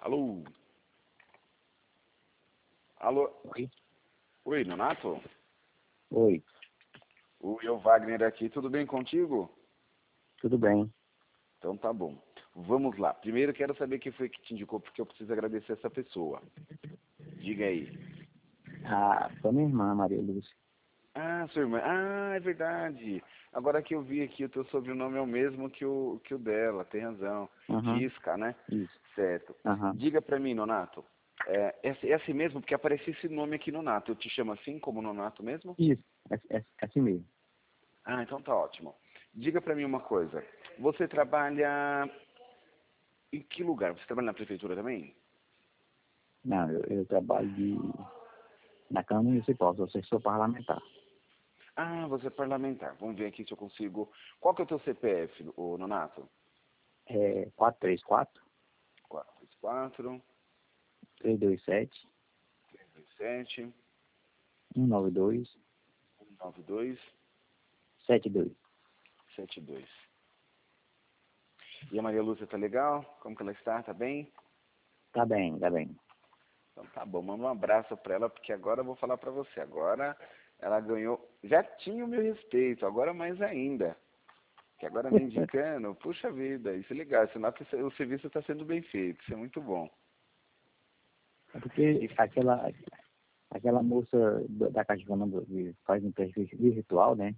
Alô? Alô? Oi. Oi, Nonato? Oi, Oi, é o Wagner aqui. Tudo bem contigo? tudo bem? Então tá bom. Vamos lá. Primeiro eu quero saber quem foi que te indicou, porque eu preciso agradecer essa pessoa. Diga aí. Foi minha irmã, Maria Lúcia. Ah, sua irmã. Ah, é verdade. Agora que eu vi aqui, o teu sobrenome é o mesmo que o dela. Tem razão. Aham, Tisca, né? isso. Certo. Aham, Diga pra mim, Nonato. É assim mesmo? Porque apareceu esse nome aqui, Nonato. Eu te chamo assim, como Nonato mesmo? isso. É assim mesmo. Ah, então tá ótimo. Diga pra mim uma coisa. Você trabalha em que lugar? Você trabalha na prefeitura também? Não, eu trabalho na Câmara Municipal, sou assessor parlamentar. Ah, você é parlamentar. Vamos ver aqui se eu consigo. Qual que é o teu CPF, ô Nonato? É 434 434 327 327 192 192 72. 72. E a Maria Lúcia tá legal? Como que ela está? Tá bem? Tá bem, tá bem. Então tá bom, manda um abraço pra ela, porque agora eu vou falar pra você. Agora ela ganhou. Já tinha o meu respeito, agora mais ainda. Que agora me indicando, puxa vida, isso é legal, sinal que o serviço está sendo bem feito, isso é muito bom. É porque E, aquela moça da Caixa Econômica que faz empréstimo virtual, né?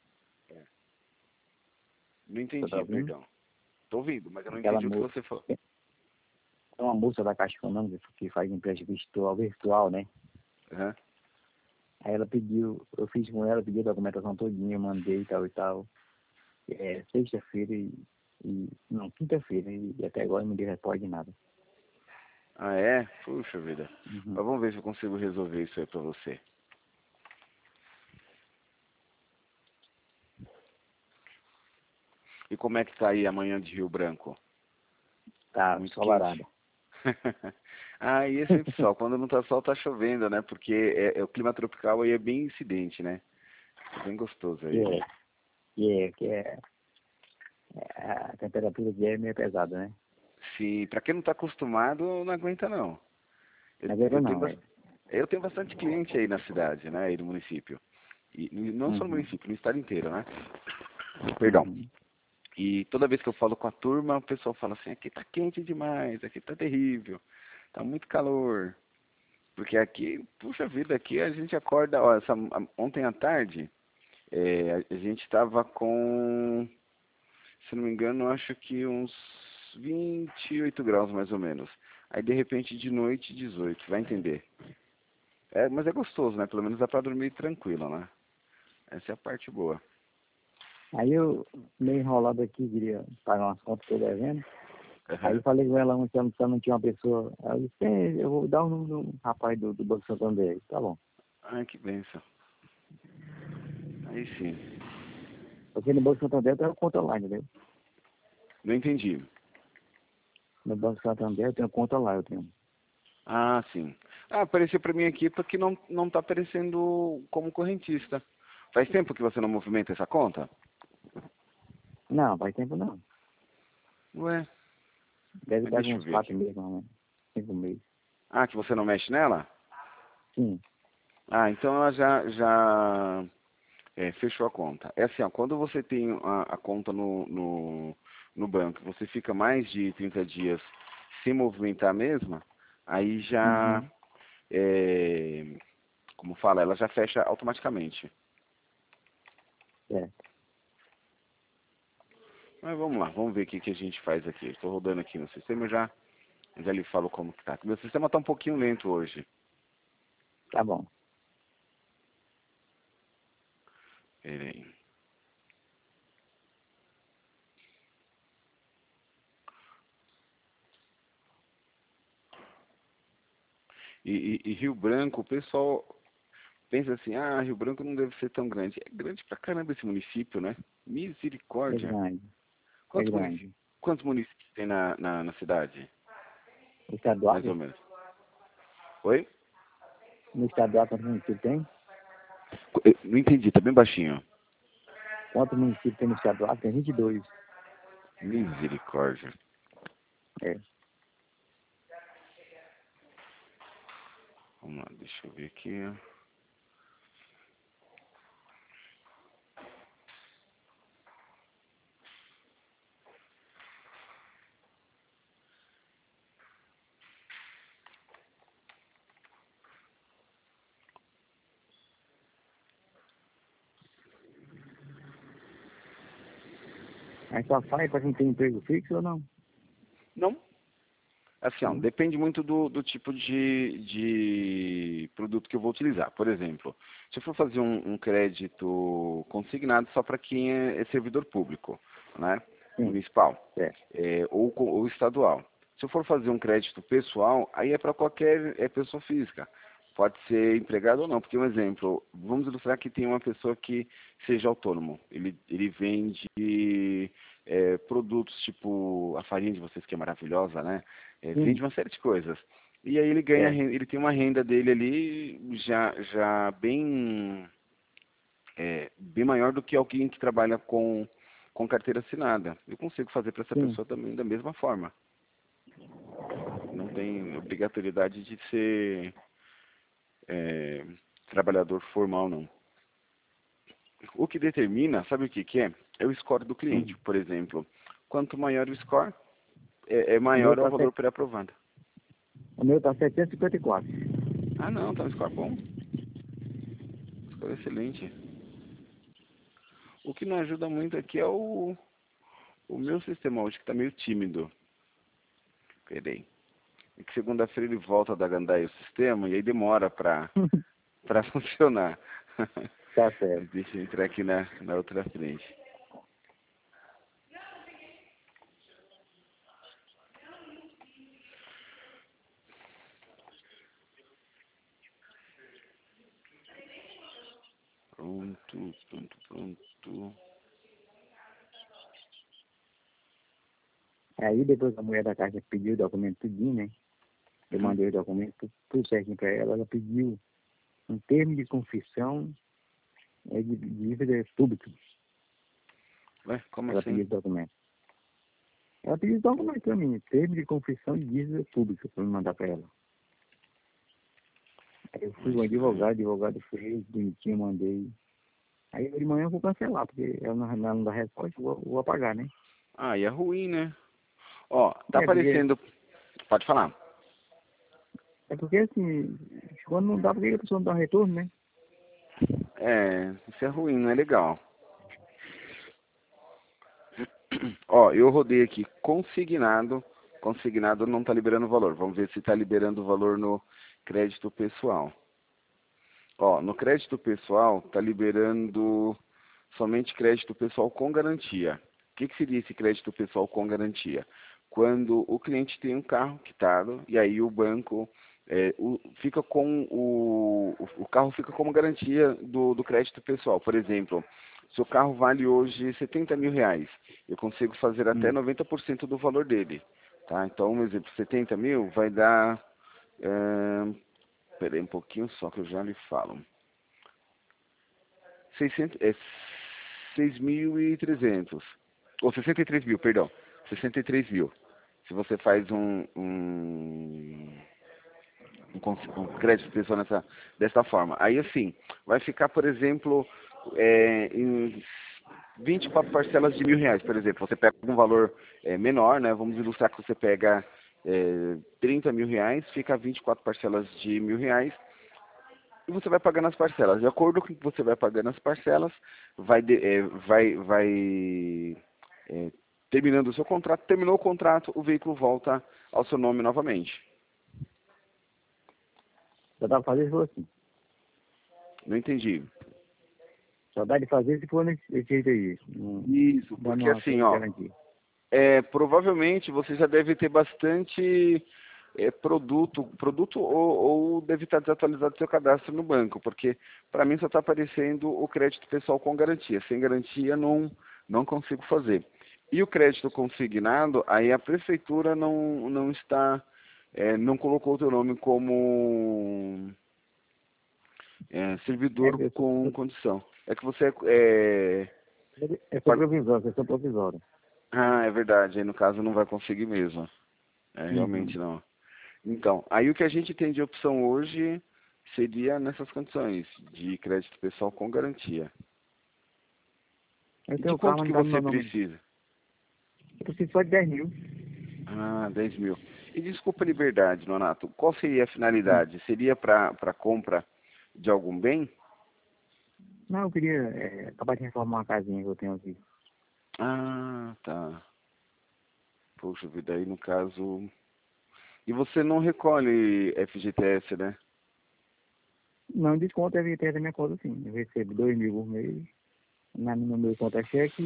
não Você tá entendi, ouvindo? perdão. Tô ouvindo, mas eu não Aquela entendi o que moça. você falou. É uma moça da Caixa Econômica que faz empréstimo virtual, né? Aham. Aí ela pediu, eu fiz com ela, pedi a documentação todinha, mandei e tal e tal. Sexta-feira não, quinta-feira, e até agora não me deu resposta de nada. Ah, é? Puxa vida. Uhum. Mas vamos ver se eu consigo resolver isso aí pra você. E como é que tá aí amanhã de Rio Branco? Tá Muito ensolarada. quente? Ah, e é sempre sol. Quando não tá sol, tá chovendo, né? Porque o clima tropical aí é bem incidente, né? É bem gostoso Que aí. é, a temperatura aqui é meio pesada, né? Sim, pra quem não tá acostumado, não aguenta não. Eu, Mas agora eu tenho, não, é. eu tenho bastante cliente aí na cidade, né? Aí no município. E não só no Uhum. município, no estado inteiro, né? Perdão. Uhum. E toda vez que eu falo com a turma, o pessoal fala assim, aqui tá quente demais, aqui tá terrível, tá muito calor. Porque aqui, puxa vida, aqui a gente acorda, ó, ontem à tarde, a gente tava com, se não me engano, acho que uns 28 graus mais ou menos. Aí de repente de noite 18, vai entender. Mas é gostoso, né? Pelo menos dá pra dormir tranquilo, né? Essa é a parte boa. Aí eu, meio enrolado aqui, queria pagar umas contas que eu tô devendo. Aí Aham. falei com ela ontem, se não tinha uma pessoa. Aí eu disse, eu vou dar o número do rapaz do Banco Santander. Tá bom. Ai, que benção. Aí sim. Porque no Banco Santander eu tenho conta lá, entendeu? Não entendi. No Banco Santander eu tenho conta lá, eu tenho. Ah, sim. Ah, apareceu pra mim aqui porque não tá aparecendo como correntista. Faz tempo que você não movimenta essa conta? Não, faz tempo não. Ué, Deve mas estar deixa com eu uns ver aqui. 4 meses, não, né? 5 meses. Ah, que você não mexe nela? Sim. Ah, então ela já fechou a conta. É assim, ó, quando você tem a conta no banco, você fica mais de 30 dias sem movimentar a mesma, aí já, Uhum. é, como fala, ela já fecha automaticamente. Certo. Mas vamos lá, vamos ver o que, que a gente faz aqui. Estou rodando aqui no sistema já lhe falo como que tá. Meu sistema está um pouquinho lento hoje. Tá bom. Peraí. E Rio Branco, o pessoal pensa assim, ah, Rio Branco não deve ser tão grande. É grande pra caramba esse município, né? É Misericórdia. grande. É Quantos municípios, grande. quantos municípios tem na cidade? No estado do Mais ou Acre? menos. Oi? No estado do Acre, quantos municípios tem? Eu não entendi, tá bem baixinho. Quantos municípios tem no estado do Acre? Tem 22. Misericórdia. É. Vamos lá, deixa eu ver aqui. Aí só sai para quem tem emprego fixo ou não? Não. Assim, ó, Não? depende muito do tipo de produto que eu vou utilizar. Por exemplo, se eu for fazer um crédito consignado só para quem é servidor público, né? Sim, Municipal, certo. ou estadual. Se eu for fazer um crédito pessoal, aí é para qualquer pessoa física. Pode ser empregado ou não. Porque, um exemplo, vamos ilustrar que tem uma pessoa que seja autônomo. Ele vende produtos tipo a farinha de vocês, que é maravilhosa, né? Sim, Vende uma série de coisas. E aí ele ganha, certo. ele tem uma renda dele ali já bem, bem maior do que alguém que trabalha com carteira assinada. Eu consigo fazer para essa Sim. pessoa também da mesma forma. Não tem obrigatoriedade de ser é, trabalhador formal, não. O que determina, sabe o que que é? É o score do cliente. Hum. Por exemplo, quanto maior o score, O meu maior é o tá, valor pré-aprovado. o meu tá 754. Ah, não, tá um score bom. Score excelente. O que não ajuda muito aqui é o meu sistema hoje, que está meio tímido. Peraí. É que segunda-feira ele volta da gandaia o sistema e aí demora para funcionar. Tá certo. Mas deixa eu entrar aqui na outra frente. Pronto, pronto, pronto. Aí depois a mulher da caixa pediu o documento tudinho, né? Eu Uhum. mandei o documento tudo certinho para ela. Ela pediu um termo de confissão de dívida pública. Ué, como Ela pediu assim? o documento. Ela pediu o documento para mim, termo de confissão de dívida pública, para me mandar para ela. Aí eu fui É um estranho. advogado fez, bonitinho, mandei. Aí de manhã eu vou cancelar, porque ela não dá resposta, eu vou apagar, né? Ah, e é ruim, né? Ó, tá É porque, aparecendo. Pode falar. é porque assim, quando não dá, por que a pessoa não dá retorno, né? Isso é ruim, não é legal. Ó, eu rodei aqui consignado. Consignado não está liberando valor. Vamos ver se está liberando valor no crédito pessoal. Ó, no crédito pessoal está liberando somente crédito pessoal com garantia. O que seria esse crédito pessoal com garantia? Quando o cliente tem um carro quitado e aí o banco fica com o carro fica como garantia do crédito pessoal. Por exemplo, se o carro vale hoje 70 mil reais, eu consigo fazer até Hum. 90% do valor dele. Tá? Então, um exemplo, 70 mil vai dar. Esperei um pouquinho só que eu já lhe falo. 600, 6.300. Ou 63 mil, perdão. 63 mil. Se você faz um crédito pessoal dessa forma. Aí, assim, vai ficar, por exemplo, em 24 parcelas de R$ 1.000, por exemplo. Você pega um valor menor, né? Vamos ilustrar que você pega 30 mil reais, fica 24 parcelas de R$ 1.000 e você vai pagando as parcelas. De acordo com o que você vai pagando as parcelas, vai terminando o seu contrato. Terminou o contrato, o veículo volta ao seu nome novamente. Só dá pra fazer se for assim. Não entendi. Só dá de fazer se for nesse jeito aí. Isso, Dando porque uma assim, coisa de ó, garantia. provavelmente você já deve ter bastante produto ou deve estar desatualizado seu cadastro no banco, porque para mim só está aparecendo o crédito pessoal com garantia. Sem garantia não consigo fazer. E o crédito consignado, aí a prefeitura não está, não colocou o teu nome como É, servidor eu sou, com eu, condição. É que você é, eu sou provisório, eu sou provisório. ah, é verdade. Aí no caso não vai conseguir mesmo. Uhum. Realmente não. Então, aí o que a gente tem de opção hoje, seria nessas condições de crédito pessoal com garantia. Eu E tenho de o carro, quanto mas que não tá no você meu nome. precisa? Eu preciso só de 10 mil. Ah, 10 mil. E desculpa a liberdade, Nonato, qual seria a Hum. finalidade? Seria para compra de algum bem? Não, eu queria acabar de reformar uma casinha que eu tenho aqui. Ah, tá. Poxa vida, aí no caso... E você não recolhe FGTS, né? Não, desconto deve ter da minha conta, sim. Eu recebo 2 mil por mês. No meu conta é cheque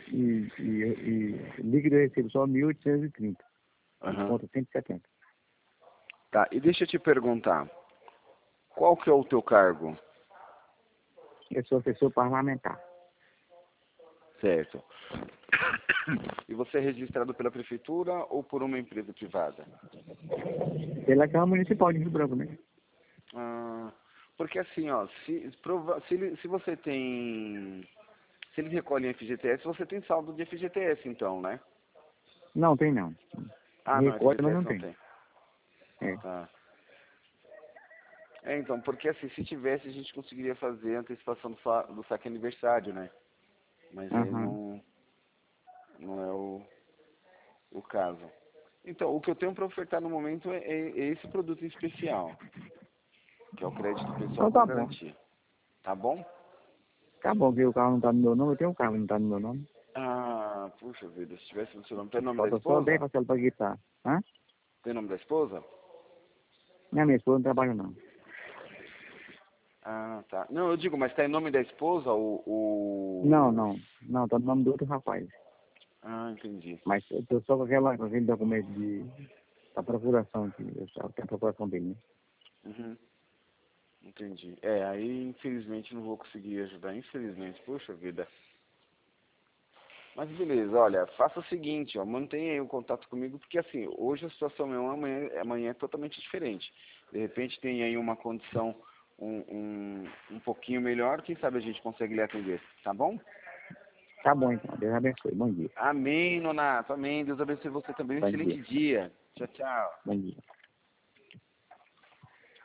e líquido eu recebo só 1.830. Aham. Desconto 170. Tá, e deixa eu te perguntar, qual que é o teu cargo? Eu sou assessor parlamentar. Certo. E você é registrado pela prefeitura ou por uma empresa privada? Pela Câmara Municipal de Rio Branco, né? Ah, porque assim, ó, se você tem... Se eles recolhem FGTS, você tem saldo de FGTS, então, né? Não, tem não. Ah, não, Recorda, mas não FGTS não tem. tem. É. Tá. É, então, porque assim, se tivesse, a gente conseguiria fazer a antecipação do saque aniversário, né? Mas aí Aham. não é o caso. Então, o que eu tenho para ofertar no momento é esse produto em especial, que é o crédito pessoal Então com tá bom. garantia. Tá bom? Tá bom, que o carro não tá no meu nome, eu tenho um carro que não tá no meu nome. Ah, puxa vida, se tivesse no seu nome. Tem nome da Falta só 10 esposa? parcelas pra quitar. Hã? Tem nome da esposa? Minha esposa não trabalha não. Ah, tá. Não, eu digo, mas tá em nome da esposa Não, o... não. Não, tá no nome do outro rapaz. Ah, entendi. Mas eu tô só com aquele documento da procuração aqui. Eu só tenho a procuração dele, né? Uhum, entendi. É, aí infelizmente não vou conseguir ajudar, infelizmente, puxa vida. Mas beleza, olha, faça o seguinte, ó, mantenha aí o contato comigo, porque assim, hoje a situação é uma, amanhã é totalmente diferente. De repente tem aí uma condição um pouquinho melhor, quem sabe a gente consegue lhe atender, tá bom? Tá bom então. Deus abençoe. Bom dia. Amém, Nonato, amém. Deus abençoe você também. Um Bom dia. excelente dia. Tchau, tchau. Bom dia.